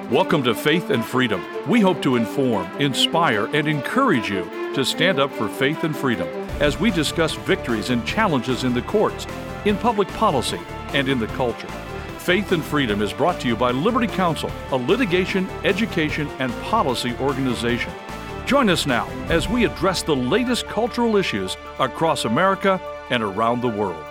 Welcome to Faith and Freedom. We hope to inform, inspire, and encourage you to stand up for faith and freedom as we discuss victories and challenges in the courts, in public policy, and in the culture. Faith and Freedom is brought to you by Liberty Counsel, a litigation, education, and policy organization. Join us now as we address the latest cultural issues across America and around the world.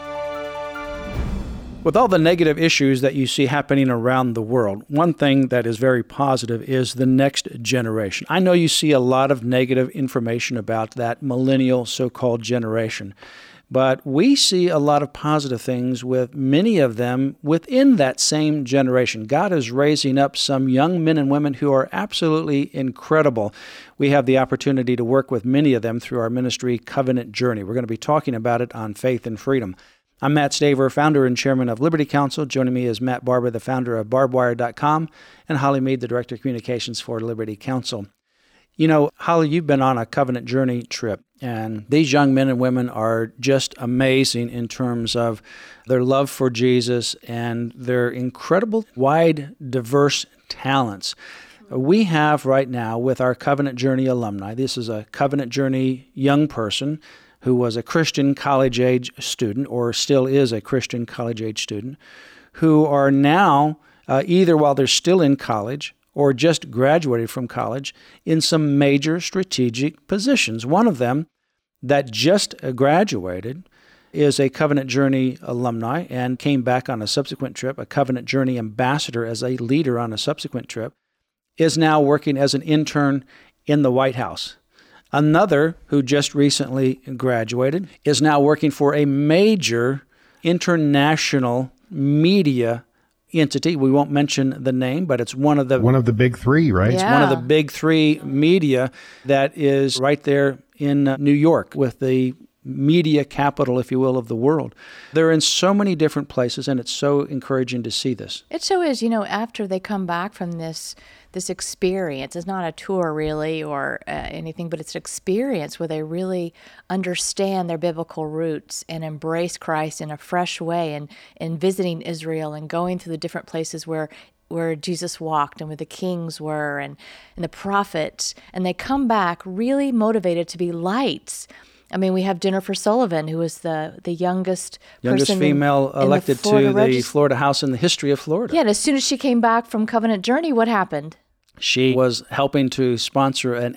With all the negative issues that you see happening around the world, one thing that is very positive is the next generation. I know you see a lot of negative information about that millennial so-called generation, but we see a lot of positive things with many of them within that same generation. God is raising up some young men and women who are absolutely incredible. We have the opportunity to work with many of them through our ministry, Covenant Journey. We're going to be talking about it on Faith and Freedom. I'm Matt Staver, founder and chairman of Liberty Counsel. Joining me is Matt Barber, the founder of barbedwire.com, and Holly Mead, the director of communications for Liberty Counsel. You know, Holly, you've been on a Covenant Journey trip, and these young men and women are just amazing in terms of their love for Jesus and their incredible, wide, diverse talents. We have right now with our Covenant Journey alumni, this is a Covenant Journey young person who was a Christian college-age student, or still is a Christian college-age student, who are now, either while they're still in college or just graduated from college, in some major strategic positions. One of them that just graduated is a Covenant Journey alumni and came back on a subsequent trip, a Covenant Journey ambassador as a leader on a subsequent trip, is now working as an intern in the White House. Another, who just recently graduated, is now working for a major international media entity. We won't mention the name, but it's one of the big three, right? It's one of the big three media that is right there in New York with the media capital, if you will, of the world. They're in so many different places, and it's so encouraging to see this. It so is. You know, after they come back from this experience, it's not a tour really or anything, but it's an experience where they really understand their biblical roots and embrace Christ in a fresh way, and visiting Israel and going through the different places where Jesus walked and where the kings were and the prophets. And they come back really motivated to be lights. I mean, we have Jennifer Sullivan, who is the youngest person female elected to the Florida House in the history of Florida. Yeah, and as soon as she came back from Covenant Journey, what happened? She was helping to sponsor an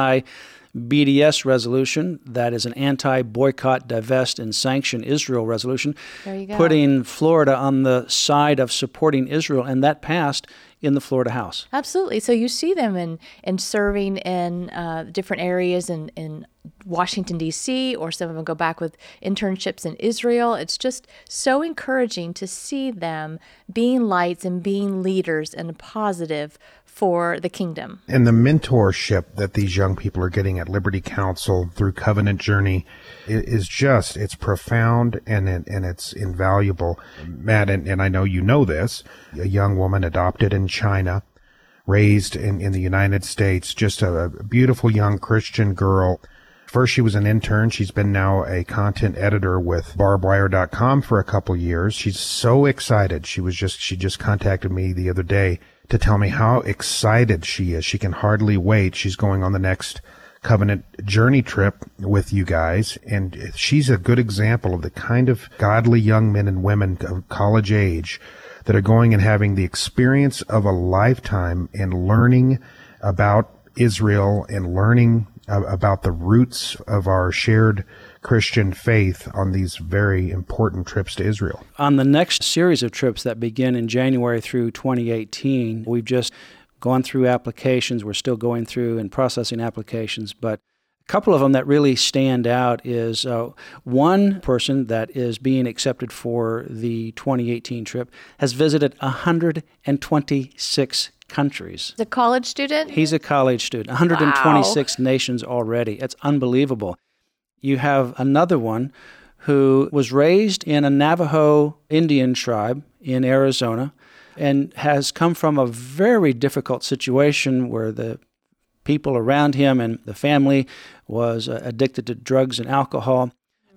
anti-BDS resolution, that is an anti-boycott, divest, and sanction Israel resolution, there you go. Putting Florida on the side of supporting Israel, and that passed in the Florida House. Absolutely. So you see them in serving in different areas in Washington, D.C., or some of them go back with internships in Israel. It's just so encouraging to see them being lights and being leaders and positive for the kingdom. And the mentorship that these young people are getting at Liberty Counsel through Covenant Journey is just, it's profound and it's invaluable. Matt, and I know you know this, a young woman adopted in China, raised in the United States, just a beautiful young Christian girl. First, she was an intern. She's been now a content editor with barbedwire.com for a couple years. She's so excited. She just contacted me the other day to tell me how excited she is. She can hardly wait. She's going on the next Covenant Journey trip with you guys, and she's a good example of the kind of godly young men and women of college age that are going and having the experience of a lifetime in learning about Israel and learning about the roots of our shared Christian faith on these very important trips to Israel. On the next series of trips that begin in January through 2018, we've just gone through applications. We're still going through and processing applications, but a couple of them that really stand out is one person that is being accepted for the 2018 trip has visited 126 countries. The college student? He's a college student. 126 nations already. It's unbelievable. You have another one who was raised in a Navajo Indian tribe in Arizona and has come from a very difficult situation where the people around him and the family was addicted to drugs and alcohol.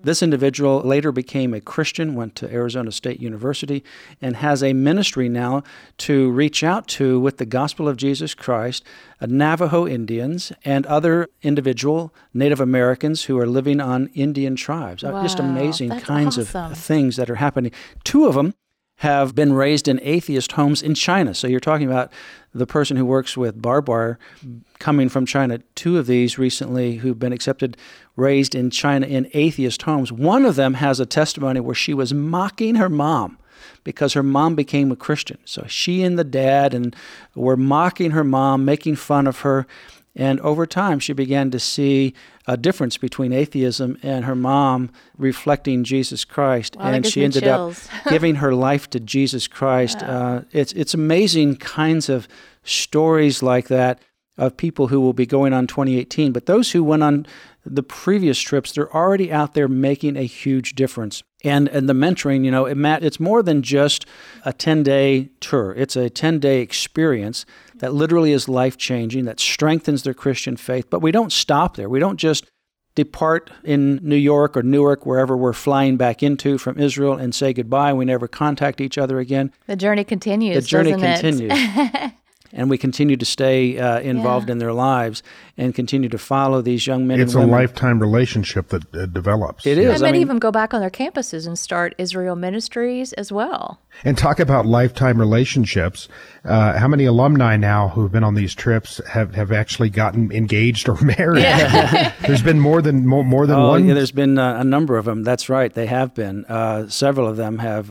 This individual later became a Christian, went to Arizona State University, and has a ministry now to reach out to, with the gospel of Jesus Christ, Navajo Indians and other individual Native Americans who are living on Indian tribes. Wow, just amazing kinds awesome. of things that are happening. 2 of them have been raised in atheist homes in China. So you're talking about the person who works with Barbar coming from China. 2 of these recently who've been accepted, raised in China in atheist homes. One of them has a testimony where she was mocking her mom because her mom became a Christian. So she and the dad were mocking her mom, making fun of her. And over time, she began to see a difference between atheism and her mom reflecting Jesus Christ. Wow, and she ended up giving her life to Jesus Christ. Wow. It's amazing kinds of stories like that of people who will be going on 2018. But those who went on the previous trips, they're already out there making a huge difference. And the mentoring, Matt, it's more than just a 10-day tour. It's a 10-day experience that literally is life-changing, that strengthens their Christian faith. But we don't stop there. We don't just depart in New York or Newark, wherever we're flying back into from Israel, and say goodbye. We never contact each other again. The journey continues, The journey doesn't continues. It? And we continue to stay involved in their lives and continue to follow these young men and women. It's a lifetime relationship that develops. It is. And many of them go back on their campuses and start Israel ministries as well. And talk about lifetime relationships. How many alumni now who've been on these trips have actually gotten engaged or married? Yeah. There's been more than one? Yeah, there's been a number of them. That's right. They have been. Several of them have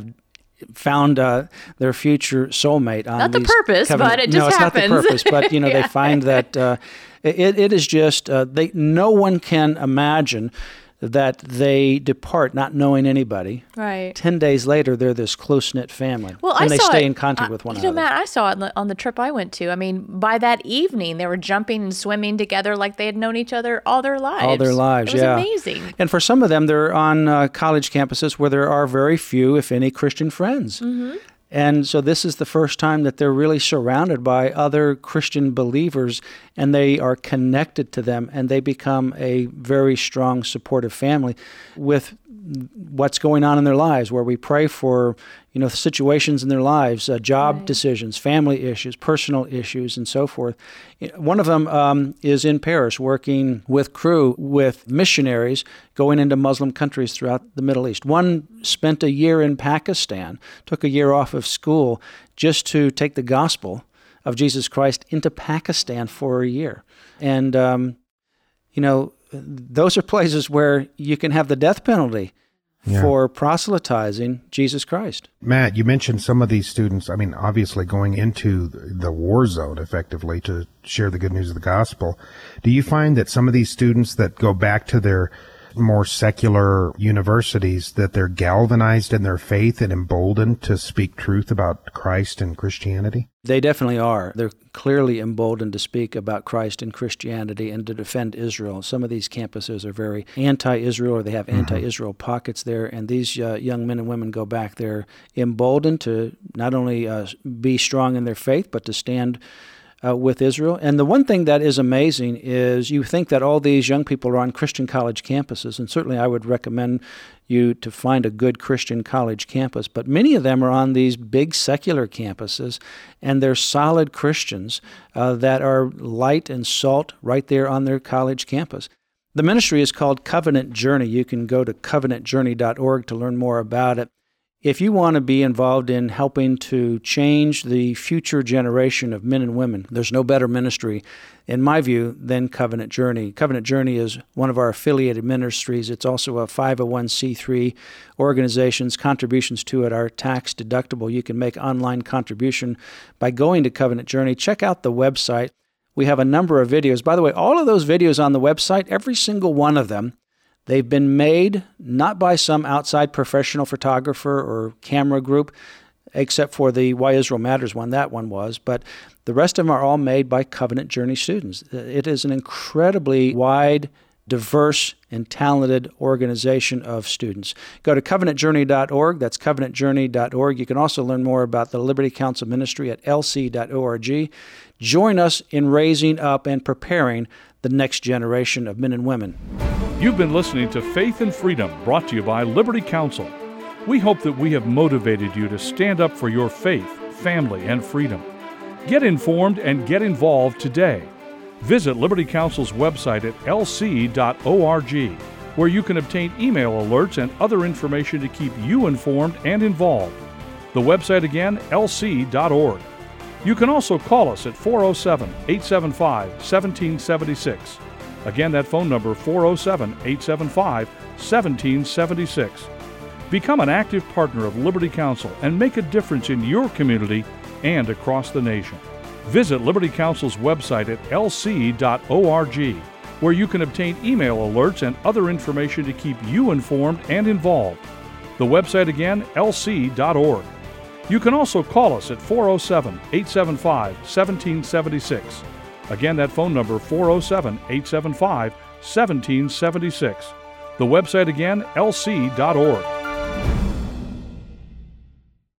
found their future soulmate on not the these purpose, but it just happens. No, it's not the purpose, but they find that it is just no one can imagine that they depart not knowing anybody. Right. 10 days later, they're this close-knit family. Well, and they stay in contact with one another. Matt, I saw it on the trip I went to. I mean, by that evening, they were jumping and swimming together like they had known each other all their lives. All their lives, It was amazing. And for some of them, they're on college campuses where there are very few, if any, Christian friends. Mm-hmm. And so this is the first time that they're really surrounded by other Christian believers, and they are connected to them, and they become a very strong, supportive family with what's going on in their lives, where we pray for, situations in their lives, job decisions, family issues, personal issues, and so forth. One of them is in Paris working with Cru, with missionaries going into Muslim countries throughout the Middle East. One spent a year in Pakistan, took a year off of school just to take the gospel of Jesus Christ into Pakistan for a year. And, those are places where you can have the death penalty for proselytizing Jesus Christ. Matt, you mentioned some of these students, obviously going into the war zone effectively to share the good news of the gospel. Do you find that some of these students that go back to their more secular universities, that they're galvanized in their faith and emboldened to speak truth about Christ and Christianity? They definitely are. They're clearly emboldened to speak about Christ and Christianity and to defend Israel. Some of these campuses are very anti-Israel, or they have anti-Israel pockets there, and these young men and women go back there emboldened to not only be strong in their faith, but to stand with Israel. And the one thing that is amazing is you think that all these young people are on Christian college campuses, and certainly I would recommend you to find a good Christian college campus, but many of them are on these big secular campuses, and they're solid Christians that are light and salt right there on their college campus. The ministry is called Covenant Journey. You can go to covenantjourney.org to learn more about it. If you want to be involved in helping to change the future generation of men and women, there's no better ministry, in my view, than Covenant Journey. Covenant Journey is one of our affiliated ministries. It's also a 501c3 organization's contributions to it are tax deductible. You can make online contribution by going to Covenant Journey. Check out the website. We have a number of videos. By the way, all of those videos on the website, every single one of them, they've been made not by some outside professional photographer or camera group, except for the Why Israel Matters one. That one was. But the rest of them are all made by Covenant Journey students. It is an incredibly wide, diverse, and talented organization of students. Go to covenantjourney.org. That's covenantjourney.org. You can also learn more about the Liberty Council Ministry at lc.org. Join us in raising up and preparing the next generation of men and women. You've been listening to Faith and Freedom, brought to you by Liberty Counsel. We hope that we have motivated you to stand up for your faith, family, and freedom. Get informed and get involved today. Visit Liberty Counsel's website at lc.org, where you can obtain email alerts and other information to keep you informed and involved. The website again, lc.org. You can also call us at 407-875-1776. Again, that phone number, 407-875-1776. Become an active partner of Liberty Counsel and make a difference in your community and across the nation. Visit Liberty Counsel's website at lc.org, where you can obtain email alerts and other information to keep you informed and involved. The website again, lc.org. You can also call us at 407-875-1776. Again, that phone number, 407-875-1776. The website again, lc.org.